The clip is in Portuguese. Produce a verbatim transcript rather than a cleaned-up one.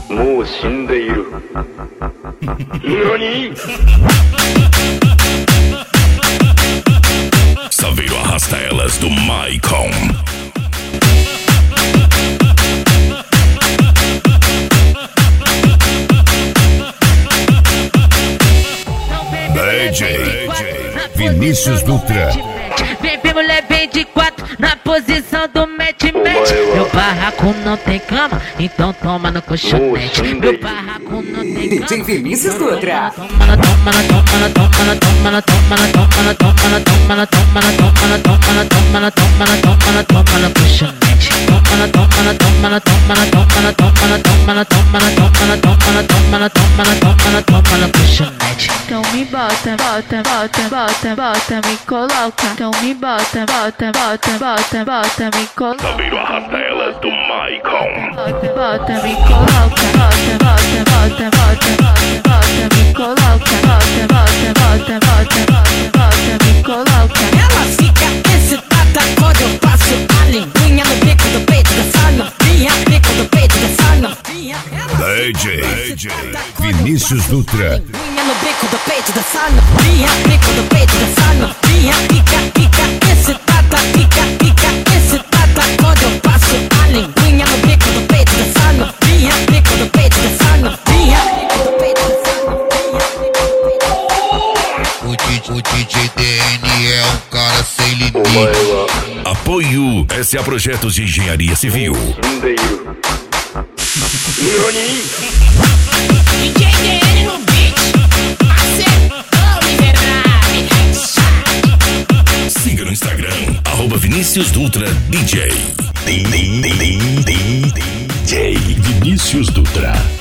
もう死んでいる。何? Saveiro arrasta elas do Maicon. D J Vinícius Dutra. Vem, vem mulher, vem de quatro na posição do match-match. Meu barraco não tem cama, então toma no colchonete. Meu barraco não tem cama. D J Vinícius Dutra. Toma na, toma na, toma na, toma na, toma na, toma na, toma na, toma na, toma na, toma na, toma na, toma na, toma na, toma na, toma na, toma na, colchonete. Toma na, toma na, toma na, toma na, toma na, toma na, toma na, toma na, toma na, toma na, toma na, toma na, toma na, toma na, colchonete. Então me bota, bota, bota, bota, bota, me coloca. Então me bota, bota, bota, bota, bota, me coloca. Saveiro arrasta elas do Maicon. Bota, bota, me coloca. Bota, bota, bota, bota, bota, bota, me coloca. Bota, bota, bota, bota, bota, bota, me coloca. Ela fica excitada quando eu passo a linguinha no bico do peito dessa novinha, bico do peito dessa novinha. D J Vinícius Dutra. Linguinha no bico do peito dessa novinha, bico do peito dessa novinha. Fica, fica excitada, fica, fica excitada quando eu passo a linguinha no bico do peito dessa novinha, bico do peito dessa novinha, bico do peito dessa novinha. O D J, o D J D N é um cara sem limite. Apoio S A Projetos de Engenharia Civil. 死んでいる。何? D J D N no beat, acertou miserável. Siga no Instagram, arroba Vinícius Dutra D J. D J Vinícius Dutra.